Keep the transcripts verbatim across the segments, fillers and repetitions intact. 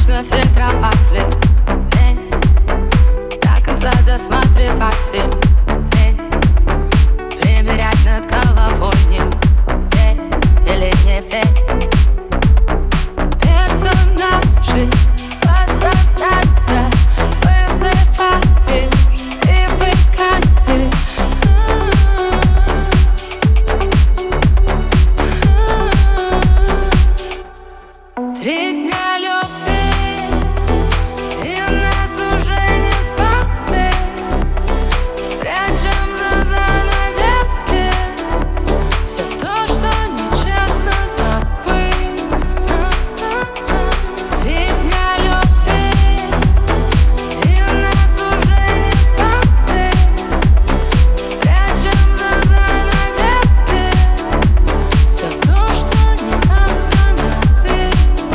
Нужно фильтровать флирт, лень до конца досматривать фильм, лень примерять над головой ним, верь или не верь. Персонажи с подсознания вызываешь привыкание. Три дня любви, и нас уже не спасти. Спрячем за занавески все то, что нечестно забыть. Три дня любви, и нас уже не спасти. Спрячем за занавески все то, что не остановить.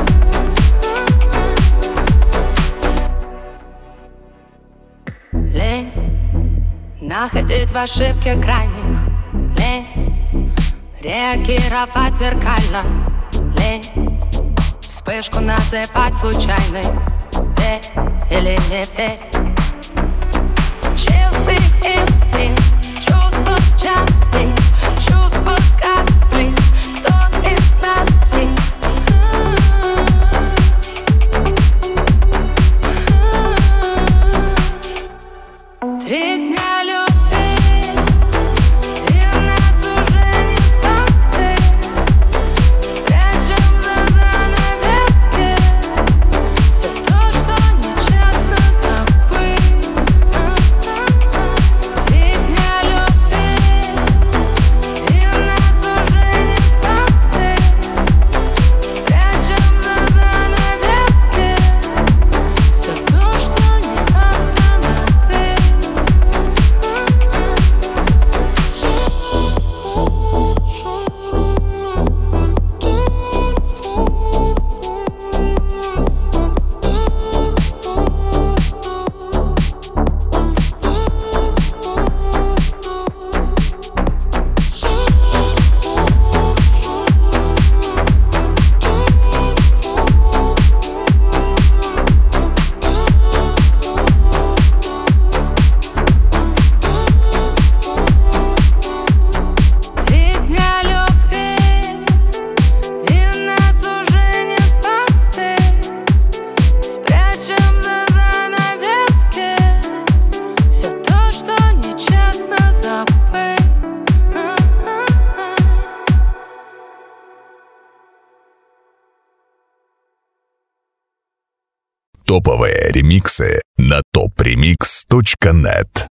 Лень находить в ошибке крайних, лень реагировать зеркально, лень вспышку называть случайной, верь или не верь. Чистый инстинкт, чувство части, чувство как сплин. Кто из нас псих? Три дня любви, и нас уже не спасти. Спрячем за занавески все то, что нечестно забыть. Три дня любви, и нас уже не спасти. Спрячем за занавески все то, что не остановить. Три дня любви, и нас уже не спасти. Спрячем за занавески все то, что нечестно забыть. Топовые ремиксы на топ ремикс точка нет.